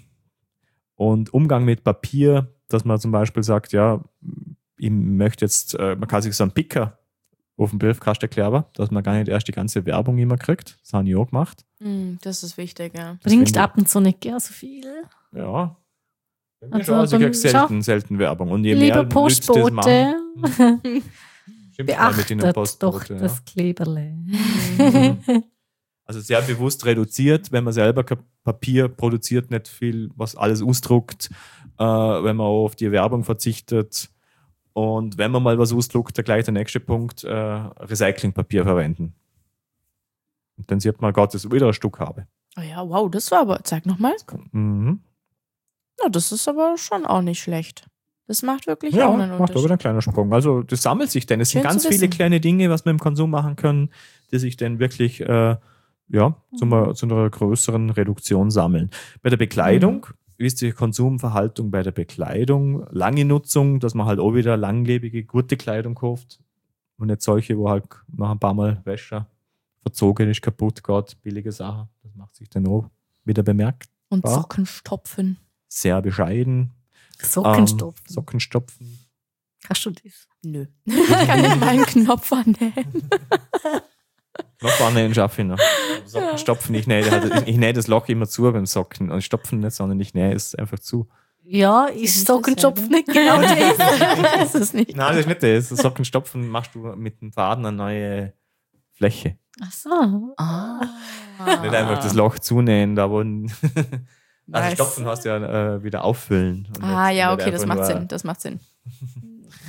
und Umgang mit Papier, dass man zum Beispiel sagt, ja, ich möchte jetzt, man kann sich so einen Picker auf dem Briefkasten kleben, dass man gar nicht erst die ganze Werbung immer kriegt. Das habe ich auch gemacht. Das ist wichtig, ja. Bringt ab und zu nicht gern so viel. Ja. Also ich kriege selten Werbung. Und je Lieber mehr Leute das machen, stimmt mal mit in der beachtet Postbote, doch das Kleberle. Also sehr bewusst reduziert, wenn man selber kein Papier produziert, nicht viel, was alles ausdruckt, wenn man auch auf die Werbung verzichtet und wenn man mal was ausdruckt, dann gleich der nächste Punkt, Recyclingpapier verwenden. Und dann sieht man, Gott, dass ich wieder ein Stück habe. Oh ja, wow, das war aber, zeig nochmal. Mhm. Ja, das ist aber schon auch nicht schlecht. Das macht wirklich Ja, auch einen macht Unterschied. aber einen kleinen Sprung. Also das sammelt sich denn. Es sind Schön ganz zu viele wissen. kleine Dinge, was wir im Konsum machen können, die sich dann wirklich zu einer größeren Reduktion sammeln. Bei der Bekleidung, wie ist die Konsumverhaltung bei der Bekleidung? Lange Nutzung, dass man halt auch wieder langlebige, gute Kleidung kauft und nicht solche, wo halt nach ein paar Mal Wäsche verzogen ist, kaputt geht, billige Sachen. Das macht sich dann auch wieder bemerkt. Und Ja. Socken stopfen. Sehr bescheiden. Sockenstopfen. Socken stopfen. Kannst du das? Nö. Kann ich mal einen Knopf annähen? Noch annähen schaffe ich noch. Socken stopfen, ich nähe das Loch immer zu beim Socken. Und stopfen nicht, sondern ich nähe es einfach zu. Ja, ist ist nicht Sockenstopfen dasselbe. nicht genau das. Das ist nicht. Nein, das ist nicht das. Socken stopfen machst du mit dem Faden eine neue Fläche. Ach so. Nicht einfach das Loch zunähen, da wo. Also Nice. stopfen hast du ja wieder auffüllen. Und Ah nicht- ja, nicht okay, das einfach macht nur- Sinn. Das macht Sinn.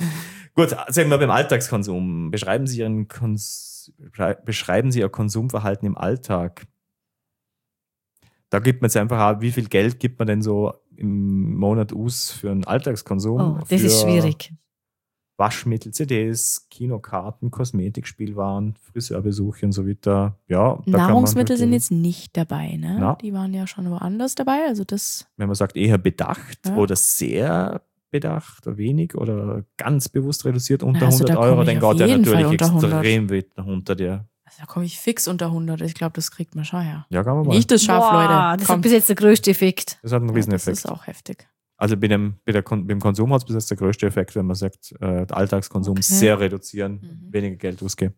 Gut, sagen wir beim Alltagskonsum. Beschreiben Sie Ihr Konsumverhalten im Alltag. Da gibt man jetzt einfach auch, wie viel Geld gibt man denn so im Monat aus für einen Alltagskonsum? Oh, das ist schwierig. Waschmittel, CDs, Kinokarten, Kosmetikspielwaren, Friseurbesuche und so weiter. Ja, da Nahrungsmittel sind jetzt nicht dabei, ne? Na? Die waren ja schon woanders dabei. Also das. Wenn man sagt, eher bedacht oder sehr bedacht oder wenig oder ganz bewusst reduziert unter 100 Euro, dann geht der natürlich extrem weit unter dir. Also da komme ich fix unter 100. Ich glaube, das kriegt man schon her. Ja, kann man mal. Nicht das Schaf, Leute. Das hat bis jetzt der größte Effekt. Das hat einen Rieseneffekt. Das ist auch heftig. Also beim Konsum hat es bis jetzt der größte Effekt, wenn man sagt, der Alltagskonsum sehr reduzieren, weniger Geld ausgeben.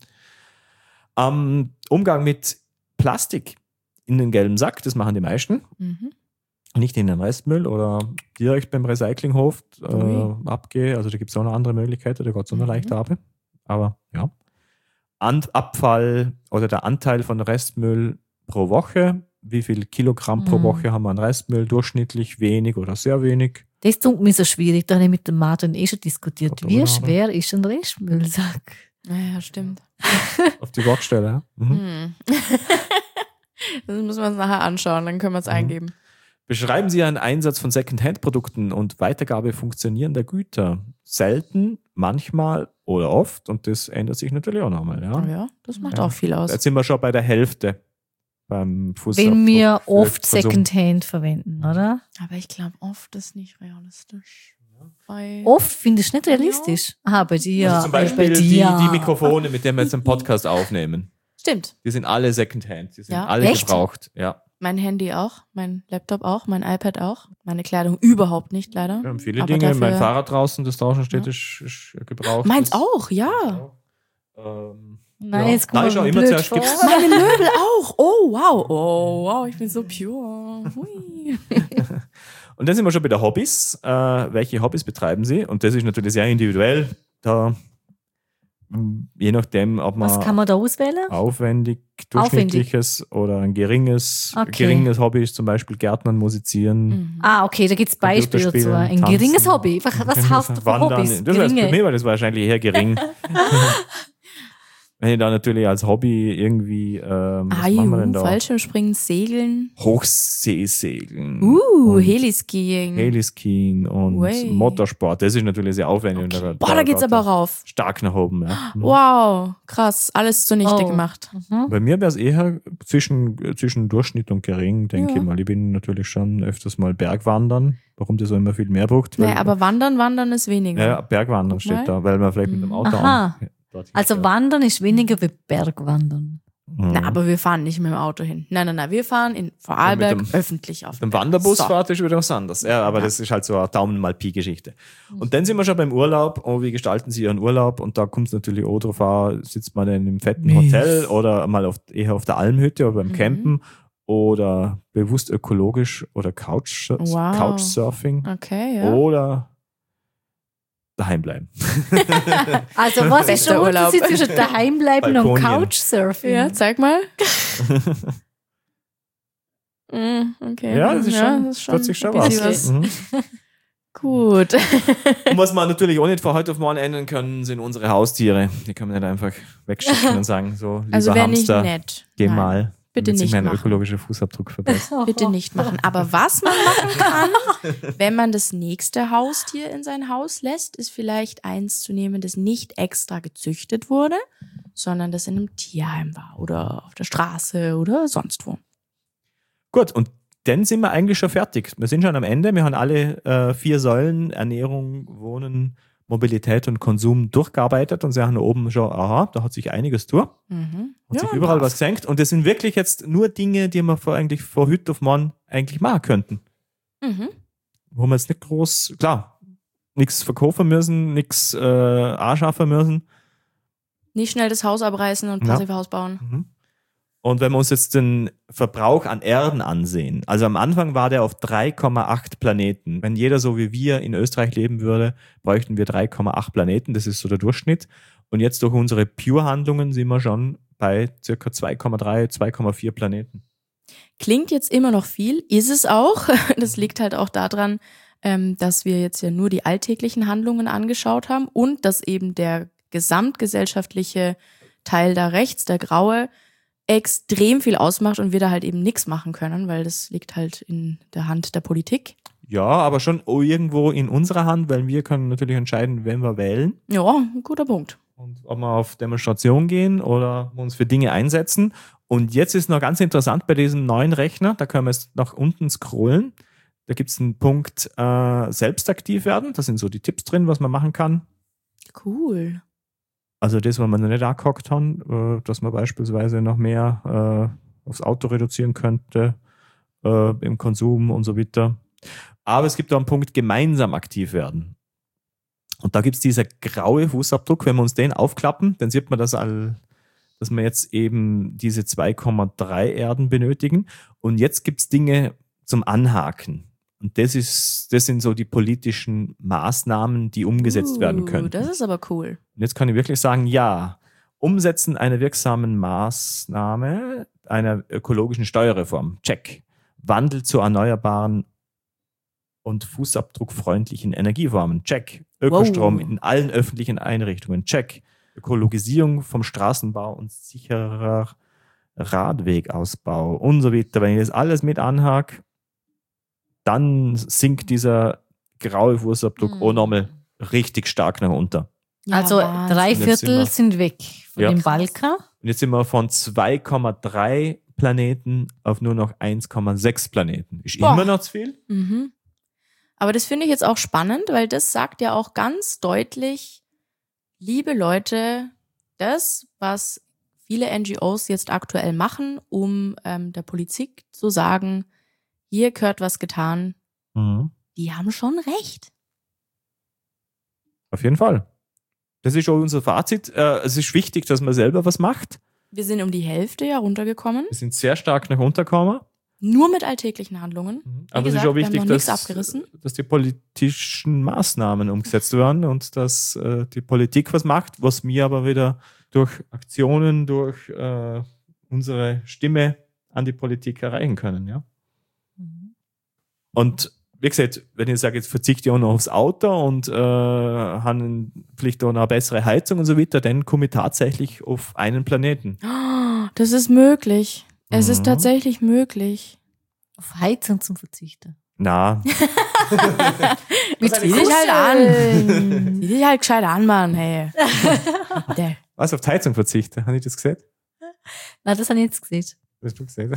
Umgang mit Plastik in den gelben Sack, das machen die meisten. Nicht in den Restmüll oder direkt beim Recyclinghof abgehen. Also da gibt es auch noch andere Möglichkeiten, da geht es auch noch leichter ab. Aber ja. Abfall oder der Anteil von Restmüll pro Woche. Wie viel Kilogramm pro Woche haben wir an Restmüll? Durchschnittlich wenig oder sehr wenig? Das tut mir so schwierig. Da habe ich mit dem Martin schon diskutiert. Wie schwer ist ein Restmüllsack? Ja, stimmt. Auf die Waagstelle, ja. Das müssen wir uns nachher anschauen, dann können wir es eingeben. Beschreiben Sie einen Einsatz von Secondhand-Produkten und Weitergabe funktionierender Güter. Selten, manchmal oder oft. Und das ändert sich natürlich auch nochmal. Ja, das macht auch viel aus. Jetzt sind wir schon bei der Hälfte. Beim wenn wir oft Secondhand verwenden, oder? Aber ich glaube, oft ist nicht realistisch. Oft findest du nicht realistisch. Ja. Bei dir. Also zum Beispiel die Mikrofone, mit denen wir jetzt einen Podcast aufnehmen. Stimmt. Die sind alle Secondhand. Die sind alle gebraucht. Ja. Mein Handy auch, mein Laptop auch, mein iPad auch. Meine Kleidung überhaupt nicht, leider. Wir haben viele Dinge. Dafür, mein Fahrrad draußen, das draußen steht, ist gebraucht. Meins auch, ja. Nein, jetzt kommt schon immer zuerst gibt's. Meine Möbel auch. Oh, wow, ich bin so pure. Hui. Und dann sind wir schon bei den Hobbys. Welche Hobbys betreiben Sie? Und das ist natürlich sehr individuell. Da, je nachdem, ob man. Was kann man da auswählen? Aufwendig, durchschnittliches oder ein geringes Hobby ist zum Beispiel Gärtnern, Musizieren. Okay, da gibt es Beispiele dazu. Ein tanzen, geringes Hobby. Was hast du für Hobbys? Das heißt, für mich war das wahrscheinlich eher gering. Wenn ich da natürlich als Hobby irgendwie was machen wir denn da? Fallschirmspringen, Segeln. Hochseesegeln. Heliskiing. Und Motorsport. Das ist natürlich sehr aufwendig. Okay. Da geht's aber rauf. Stark nach oben. Ja. Wow, krass. Alles zunichte gemacht. Bei mir wäre es eher zwischen Durchschnitt und gering, denke ich mal. Ich bin natürlich schon öfters mal Bergwandern. Warum das auch immer viel mehr braucht. Naja, aber Wandern ist weniger. Ja, Bergwandern steht da, weil man vielleicht mit dem Auto Also Wandern ist weniger wie Bergwandern. Na, aber wir fahren nicht mit dem Auto hin. Nein, wir fahren in Vorarlberg öffentlich auf dem Wanderbus fahrt ist wieder was anderes. Ja, aber das ist halt so eine Daumen-mal-Pi-Geschichte. Und dann sind wir schon beim Urlaub. Wie gestalten Sie Ihren Urlaub? Und da kommt es natürlich auch drauf an, sitzt man denn im fetten Hotel oder mal eher auf der Almhütte oder beim Campen oder bewusst ökologisch oder Couchsurfing. Okay, ja. Oder daheim bleiben. Also was ist der Unterschied zwischen daheim bleiben und Couchsurfing? Ja, zeig mal. Okay. Ja, das ist schon, hört sich schon was. Gut. Und was man natürlich auch nicht von heute auf morgen ändern können, sind unsere Haustiere. Die können wir nicht einfach wegschicken und sagen, so, lieber also Hamster, nicht nett. geh mal. Bitte nicht meinen machen. ökologischen Fußabdruck verbessern. Bitte nicht machen. Aber was man machen kann, wenn man das nächste Haustier in sein Haus lässt, ist vielleicht eins zu nehmen, das nicht extra gezüchtet wurde, sondern das in einem Tierheim war oder auf der Straße oder sonst wo. Gut, und dann sind wir eigentlich schon fertig. Wir sind schon am Ende. Wir haben alle 4 Säulen, Ernährung, Wohnen, Mobilität und Konsum durchgearbeitet und sie haben oben schon, da hat sich einiges tun. Hat sich überall was gesenkt. Und das sind wirklich jetzt nur Dinge, die wir eigentlich von heute auf morgen eigentlich machen könnten. Wo wir jetzt nicht groß, klar, nichts verkaufen müssen, nichts anschaffen müssen. Nicht schnell das Haus abreißen und Passivhaus bauen. Und wenn wir uns jetzt den Verbrauch an Erden ansehen, also am Anfang war der auf 3,8 Planeten. Wenn jeder so wie wir in Österreich leben würde, bräuchten wir 3,8 Planeten. Das ist so der Durchschnitt. Und jetzt durch unsere Pure-Handlungen sind wir schon bei circa 2,3, 2,4 Planeten. Klingt jetzt immer noch viel, ist es auch. Das liegt halt auch daran, dass wir jetzt ja nur die alltäglichen Handlungen angeschaut haben und dass eben der gesamtgesellschaftliche Teil da rechts, der graue, extrem viel ausmacht und wir da halt eben nichts machen können, weil das liegt halt in der Hand der Politik. Ja, aber schon irgendwo in unserer Hand, weil wir können natürlich entscheiden, wen wir wählen. Ja, ein guter Punkt. Und ob wir auf Demonstration gehen oder uns für Dinge einsetzen. Und jetzt ist noch ganz interessant bei diesem neuen Rechner, da können wir jetzt nach unten scrollen. Da gibt es einen Punkt selbst aktiv werden. Da sind so die Tipps drin, was man machen kann. Cool. Also das, was wir noch nicht angehackt haben, dass man beispielsweise noch mehr aufs Auto reduzieren könnte, im Konsum und so weiter. Aber es gibt auch einen Punkt gemeinsam aktiv werden. Und da gibt es dieser graue Fußabdruck. Wenn wir uns den aufklappen, dann sieht man, dass wir jetzt eben diese 2,3 Erden benötigen. Und jetzt gibt es Dinge zum Anhaken. Und das sind so die politischen Maßnahmen, die umgesetzt werden können. Das ist aber cool. Und jetzt kann ich wirklich sagen, ja, Umsetzen einer wirksamen Maßnahme einer ökologischen Steuerreform. Check. Wandel zu erneuerbaren und fußabdruckfreundlichen Energieformen. Check. Ökostrom in allen öffentlichen Einrichtungen. Check. Ökologisierung vom Straßenbau und sicherer Radwegausbau und so weiter. Wenn ich das alles mit anhake, dann sinkt dieser graue Fußabdruck auch nochmal richtig stark nach unten. Ja, also Wahnsinn. 3/4 sind weg von dem Balken. Und jetzt sind wir von 2,3 Planeten auf nur noch 1,6 Planeten. Ist immer noch zu viel. Mhm. Aber das finde ich jetzt auch spannend, weil das sagt ja auch ganz deutlich, liebe Leute, das, was viele NGOs jetzt aktuell machen, um der Politik zu sagen, hier gehört was getan, die haben schon recht. Auf jeden Fall. Das ist auch unser Fazit. Es ist wichtig, dass man selber was macht. Wir sind um die Hälfte ja runtergekommen. Wir sind sehr stark nach unten gekommen. Nur mit alltäglichen Handlungen. Aber es ist auch wichtig, dass die politischen Maßnahmen umgesetzt werden und dass die Politik was macht, was wir aber wieder durch Aktionen, durch unsere Stimme an die Politik erreichen können. Ja? Und wie gesagt, wenn ich sage, jetzt verzichte ich auch noch aufs Auto und habe vielleicht auch noch eine bessere Heizung und so weiter, dann komme ich tatsächlich auf einen Planeten. Das ist möglich. Es ist tatsächlich möglich. Auf Heizung zum Verzichten. Na. Zieh dich halt an. Zieh dich halt gescheit an, Mann, hey. Was, auf die Heizung verzichten? Habe ich das gesehen? Nein, das habe ich jetzt gesehen. Das hast du gesehen?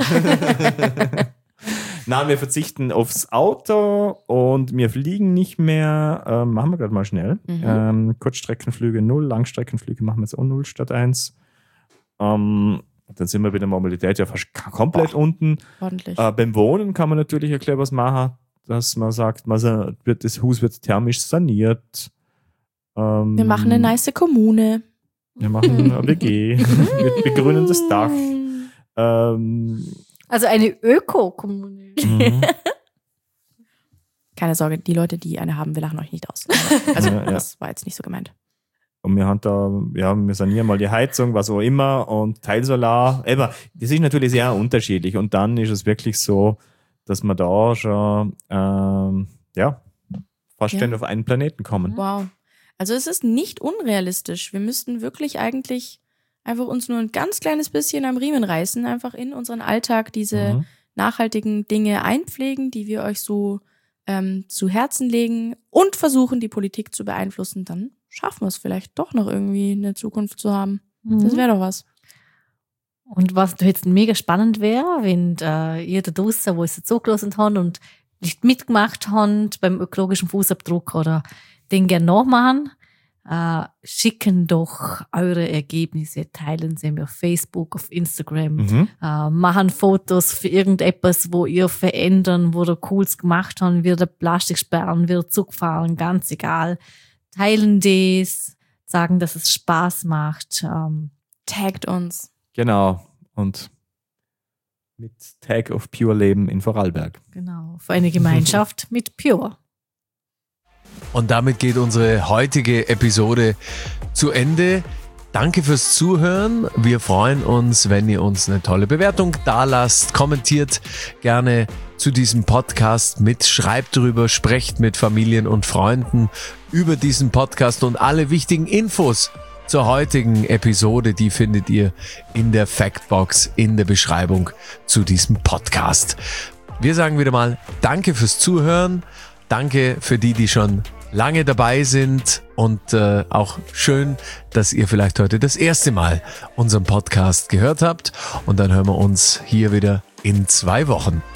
Nein, wir verzichten aufs Auto und wir fliegen nicht mehr. Machen wir gerade mal schnell. Kurzstreckenflüge 0, Langstreckenflüge machen wir jetzt auch 0 statt 1. Dann sind wir bei der Mobilität ja fast komplett unten. Ordentlich. Beim Wohnen kann man natürlich erklären, was machen, dass man sagt, das Haus wird thermisch saniert. Wir machen eine nice Kommune. Wir machen eine WG mit begrünendes Dach. Also eine Öko-Kommune. Keine Sorge, die Leute, die eine haben, wir lachen euch nicht aus. Also das war jetzt nicht so gemeint. Und wir haben da, wir sanieren mal die Heizung, was auch immer, und Teilsolar. Aber das ist natürlich sehr unterschiedlich. Und dann ist es wirklich so, dass wir da schon, fast schon auf einen Planeten kommen. Wow. Also es ist nicht unrealistisch. Wir müssten wirklich eigentlich einfach uns nur ein ganz kleines bisschen am Riemen reißen, einfach in unseren Alltag diese nachhaltigen Dinge einpflegen, die wir euch so zu Herzen legen und versuchen, die Politik zu beeinflussen. Dann schaffen wir es vielleicht doch noch irgendwie eine Zukunft zu haben. Das wäre doch was. Und was jetzt mega spannend wäre, wenn ihr da draussen, wo es jetzt zugelassen habt und nicht mitgemacht habt beim ökologischen Fußabdruck oder den gerne nachmachen, schicken doch eure Ergebnisse, teilen sie auf Facebook, auf Instagram, machen Fotos für irgendetwas, wo ihr verändern, wo ihr Cooles gemacht habt, wieder Plastik sperren, wieder Zug fahren, ganz egal. Teilen das, sagen, dass es Spaß macht. Taggt uns. Genau. Und mit Tag of Pure Leben in Vorarlberg. Genau. Für eine Gemeinschaft mit Pure. Und damit geht unsere heutige Episode zu Ende. Danke fürs Zuhören. Wir freuen uns, wenn ihr uns eine tolle Bewertung dalasst. Kommentiert gerne zu diesem Podcast mit, schreibt drüber, sprecht mit Familien und Freunden über diesen Podcast und alle wichtigen Infos zur heutigen Episode, die findet ihr in der Factbox in der Beschreibung zu diesem Podcast. Wir sagen wieder mal Danke fürs Zuhören. Danke für die schon lange dabei sind und auch schön, dass ihr vielleicht heute das erste Mal unseren Podcast gehört habt und dann hören wir uns hier wieder in 2 Wochen.